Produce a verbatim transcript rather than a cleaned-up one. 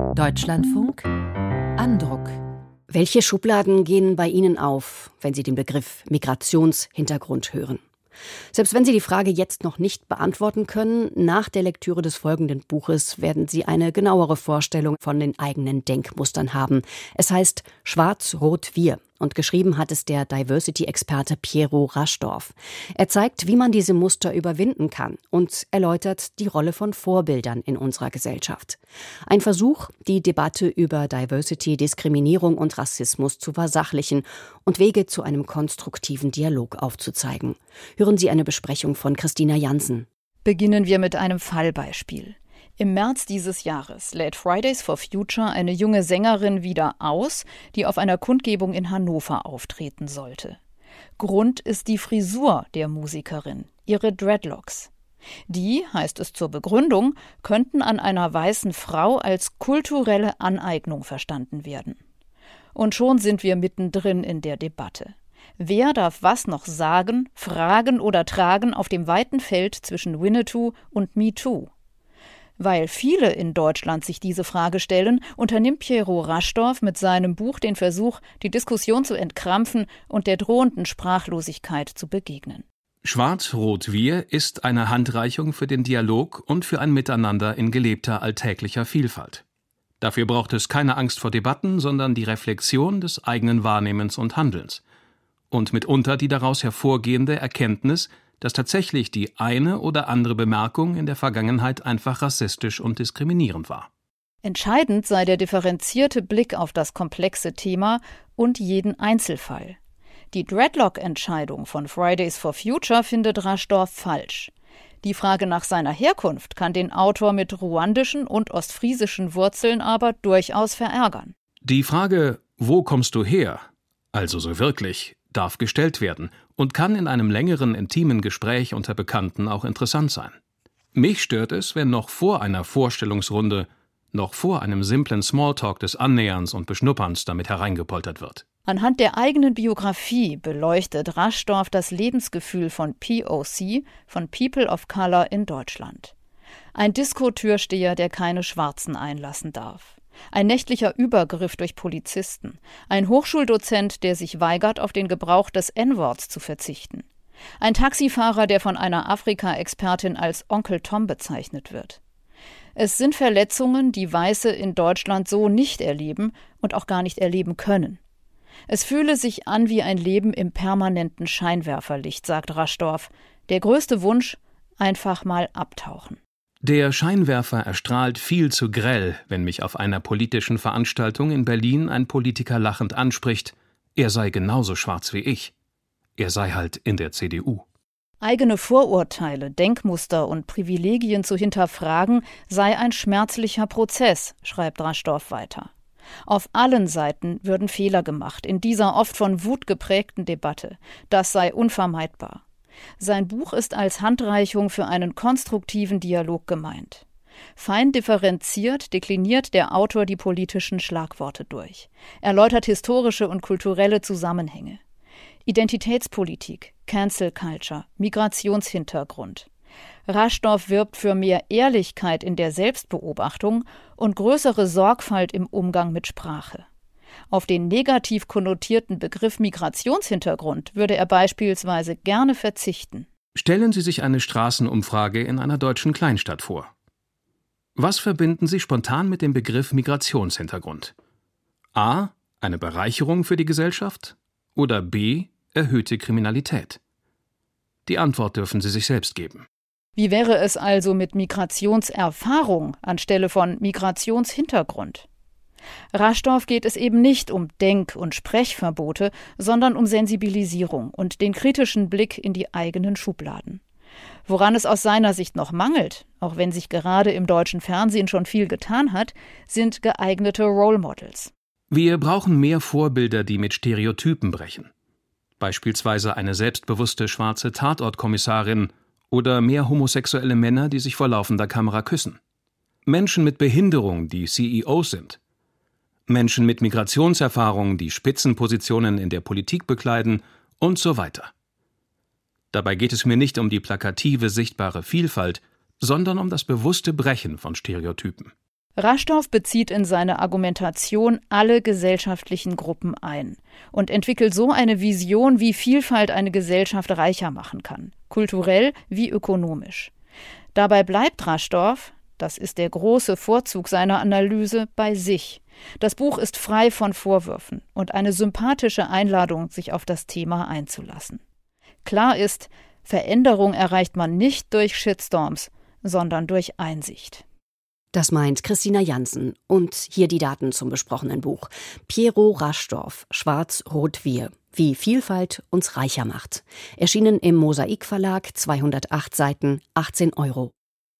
Deutschlandfunk Andruck. Welche Schubladen gehen bei Ihnen auf, wenn Sie den Begriff Migrationshintergrund hören? Selbst wenn Sie die Frage jetzt noch nicht beantworten können, nach der Lektüre des folgenden Buches werden Sie eine genauere Vorstellung von den eigenen Denkmustern haben. Es heißt Schwarz-Rot-Wir und geschrieben hat es der Diversity-Experte Piero Raschdorf. Er zeigt, wie man diese Muster überwinden kann und erläutert die Rolle von Vorbildern in unserer Gesellschaft. Ein Versuch, die Debatte über Diversity, Diskriminierung und Rassismus zu versachlichen und Wege zu einem konstruktiven Dialog aufzuzeigen. Hören Sie eine Besprechung von Christina Jansen. Beginnen wir mit einem Fallbeispiel. Im März dieses Jahres lädt Fridays for Future eine junge Sängerin wieder aus, die auf einer Kundgebung in Hannover auftreten sollte. Grund ist die Frisur der Musikerin, ihre Dreadlocks. Die, heißt es zur Begründung, könnten an einer weißen Frau als kulturelle Aneignung verstanden werden. Und schon sind wir mittendrin in der Debatte. Wer darf was noch sagen, fragen oder tragen auf dem weiten Feld zwischen Winnetou und MeToo? Weil viele in Deutschland sich diese Frage stellen, unternimmt Piero Raschdorf mit seinem Buch den Versuch, die Diskussion zu entkrampfen und der drohenden Sprachlosigkeit zu begegnen. Schwarz-Rot-Wir ist eine Handreichung für den Dialog und für ein Miteinander in gelebter alltäglicher Vielfalt. Dafür braucht es keine Angst vor Debatten, sondern die Reflexion des eigenen Wahrnehmens und Handelns. Und mitunter die daraus hervorgehende Erkenntnis, dass tatsächlich die eine oder andere Bemerkung in der Vergangenheit einfach rassistisch und diskriminierend war. Entscheidend sei der differenzierte Blick auf das komplexe Thema und jeden Einzelfall. Die Dreadlock-Entscheidung von Fridays for Future findet Raschdorf falsch. Die Frage nach seiner Herkunft kann den Autor mit ruandischen und ostfriesischen Wurzeln aber durchaus verärgern. Die Frage, wo kommst du her, also so wirklich, darf gestellt werden und kann in einem längeren, intimen Gespräch unter Bekannten auch interessant sein. Mich stört es, wenn noch vor einer Vorstellungsrunde, noch vor einem simplen Smalltalk des Annäherns und Beschnupperns damit hereingepoltert wird. Anhand der eigenen Biografie beleuchtet Raschdorf das Lebensgefühl von P O C, von People of Color in Deutschland. Ein Diskotürsteher, der keine Schwarzen einlassen darf. Ein nächtlicher Übergriff durch Polizisten. Ein Hochschuldozent, der sich weigert, auf den Gebrauch des En-Worts zu verzichten. Ein Taxifahrer, der von einer Afrika-Expertin als Onkel Tom bezeichnet wird. Es sind Verletzungen, die Weiße in Deutschland so nicht erleben und auch gar nicht erleben können. Es fühle sich an wie ein Leben im permanenten Scheinwerferlicht, sagt Raschdorf. Der größte Wunsch: einfach mal abtauchen. Der Scheinwerfer erstrahlt viel zu grell, wenn mich auf einer politischen Veranstaltung in Berlin ein Politiker lachend anspricht, er sei genauso schwarz wie ich. Er sei halt in der C D U. Eigene Vorurteile, Denkmuster und Privilegien zu hinterfragen, sei ein schmerzlicher Prozess, schreibt Raschdorf weiter. Auf allen Seiten würden Fehler gemacht in dieser oft von Wut geprägten Debatte. Das sei unvermeidbar. Sein Buch ist als Handreichung für einen konstruktiven Dialog gemeint. Fein differenziert dekliniert der Autor die politischen Schlagworte durch, erläutert historische und kulturelle Zusammenhänge. Identitätspolitik, Cancel Culture, Migrationshintergrund. Raschdorf wirbt für mehr Ehrlichkeit in der Selbstbeobachtung und größere Sorgfalt im Umgang mit Sprache. Auf den negativ konnotierten Begriff Migrationshintergrund würde er beispielsweise gerne verzichten. Stellen Sie sich eine Straßenumfrage in einer deutschen Kleinstadt vor. Was verbinden Sie spontan mit dem Begriff Migrationshintergrund? A. Eine Bereicherung für die Gesellschaft? Oder B. Erhöhte Kriminalität? Die Antwort dürfen Sie sich selbst geben. Wie wäre es also mit Migrationserfahrung anstelle von Migrationshintergrund? Raschdorf geht es eben nicht um Denk- und Sprechverbote, sondern um Sensibilisierung und den kritischen Blick in die eigenen Schubladen. Woran es aus seiner Sicht noch mangelt, auch wenn sich gerade im deutschen Fernsehen schon viel getan hat, sind geeignete Role Models. Wir brauchen mehr Vorbilder, die mit Stereotypen brechen. Beispielsweise eine selbstbewusste schwarze Tatortkommissarin oder mehr homosexuelle Männer, die sich vor laufender Kamera küssen. Menschen mit Behinderung, die C E Os sind. Menschen mit Migrationserfahrung, die Spitzenpositionen in der Politik bekleiden und so weiter. Dabei geht es mir nicht um die plakative, sichtbare Vielfalt, sondern um das bewusste Brechen von Stereotypen. Raschdorf bezieht in seine Argumentation alle gesellschaftlichen Gruppen ein und entwickelt so eine Vision, wie Vielfalt eine Gesellschaft reicher machen kann, kulturell wie ökonomisch. Dabei bleibt Raschdorf, das ist der große Vorzug seiner Analyse, bei sich. Das Buch ist frei von Vorwürfen und eine sympathische Einladung, sich auf das Thema einzulassen. Klar ist, Veränderung erreicht man nicht durch Shitstorms, sondern durch Einsicht. Das meint Christina Jansen. Und hier die Daten zum besprochenen Buch. Piero Raschdorf, Schwarz-Rot-Wir. Wie Vielfalt uns reicher macht. Erschienen im Mosaik Verlag, zweihundertacht Seiten, achtzehn Euro.